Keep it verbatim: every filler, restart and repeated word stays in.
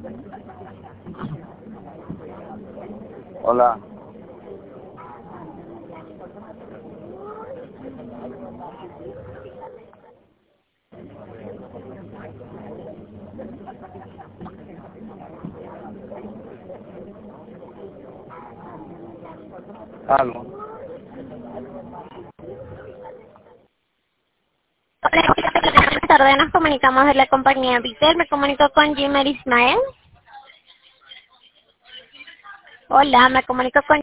Hola. Aló. Hola, buenas tardes, nos comunicamos de la compañía Vitel, me comunico con Jimmer Ismael. Hola, me comunico con